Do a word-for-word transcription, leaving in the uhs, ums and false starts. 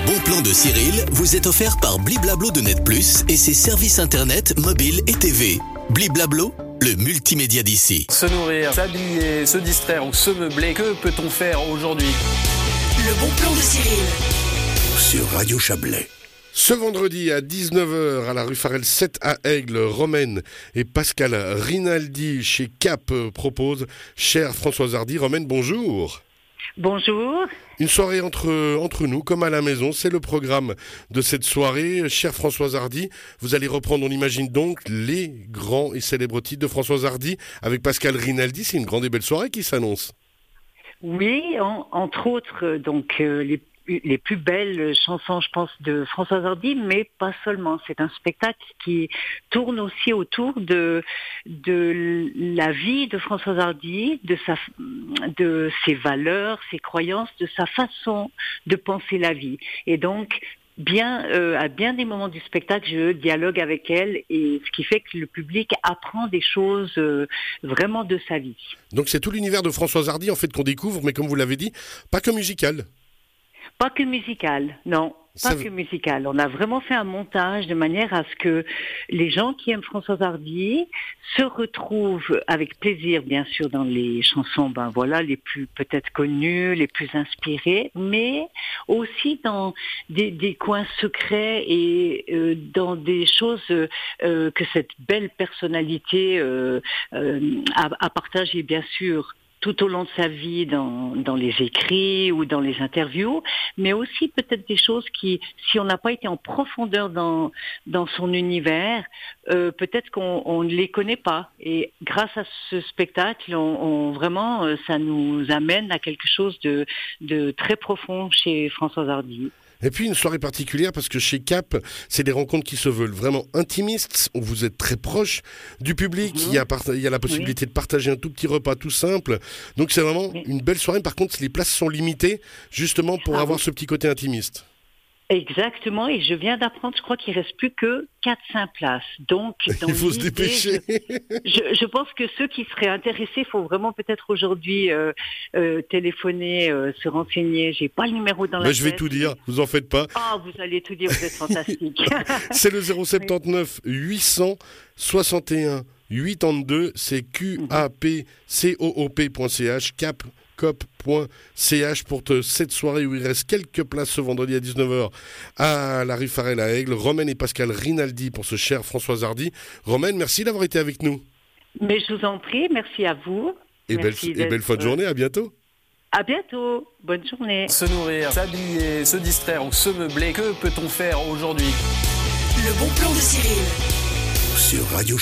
bon plan de Cyril vous est offert par Bliblablo de Net Plus et ses services internet, mobile et T V. Bliblablo, le multimédia d'ici. Se nourrir, s'habiller, se distraire ou se meubler, que peut-on faire aujourd'hui? Le bon plan de Cyril. Sur Radio Chablais. Ce vendredi à dix-neuf heures à la rue Farel sept à Aigle, Romaine et Pascal Rinaldi chez Cap proposent Chère Françoise Hardy. Romaine, bonjour. Bonjour. Une soirée entre, entre nous, comme à la maison, c'est le programme de cette soirée. Chère Françoise Hardy, vous allez reprendre, on imagine donc, les grands et célèbres titres de Françoise Hardy avec Pascal Rinaldi. C'est une grande et belle soirée qui s'annonce. Oui, en, entre autres, donc euh, les les plus belles chansons, je pense, de Françoise Hardy, mais pas seulement. C'est un spectacle qui tourne aussi autour de de la vie de Françoise Hardy, de sa de ses valeurs, ses croyances, de sa façon de penser la vie. Et donc, bien euh, à bien des moments du spectacle, je dialogue avec elle, et ce qui fait que le public apprend des choses euh, vraiment de sa vie. Donc c'est tout l'univers de Françoise Hardy en fait qu'on découvre, mais comme vous l'avez dit, pas que musical. Pas que musical, non, pas Ça... que musical. On a vraiment fait un montage de manière à ce que les gens qui aiment Françoise Hardy se retrouvent avec plaisir, bien sûr, dans les chansons, ben voilà, les plus peut-être connues, les plus inspirées, mais aussi dans des, des coins secrets et euh, dans des choses euh, que cette belle personnalité euh, euh, a, a partagé, bien sûr, tout au long de sa vie dans, dans les écrits ou dans les interviews, mais aussi peut-être des choses qui, si on n'a pas été en profondeur dans, dans son univers, euh, peut-être qu'on on ne les connaît pas. Et grâce à ce spectacle, on, on, vraiment, ça nous amène à quelque chose de, de très profond chez Françoise Hardy. Et puis une soirée particulière parce que chez Cap, c'est des rencontres qui se veulent vraiment intimistes, où vous êtes très proche du public, mmh. il, y a part- il y a la possibilité oui. de partager un tout petit repas tout simple, donc c'est vraiment oui. une belle soirée. Par contre, les places sont limitées justement pour ah, avoir oui. ce petit côté intimiste. Exactement, et je viens d'apprendre, je crois qu'il ne reste plus que quatre cinq places. Donc, dans il faut se dépêcher. Je, je, je pense que ceux qui seraient intéressés, il faut vraiment peut-être aujourd'hui euh, euh, téléphoner, euh, se renseigner. J'ai pas le numéro dans la tête. Je vais tout dire, vous en faites pas. Ah, vous allez tout dire, vous êtes fantastique. C'est le zéro sept neuf huit cent soixante et un quatre-vingt-deux, c'est Q A P C O O P point C H, cap cop point c h pour te, cette soirée où il reste quelques places ce vendredi à dix-neuf heures à la rue Farel à Aigle. Romaine et Pascal Rinaldi pour ce cher Françoise Hardy. Romaine, merci d'avoir été avec nous. Mais je vous en prie, merci à vous. Et, belle, et belle fin de journée, à bientôt. À bientôt, bonne journée. Se nourrir, s'habiller, se distraire ou se meubler, que peut-on faire aujourd'hui? Le bon plan de Cyril. Sur Radio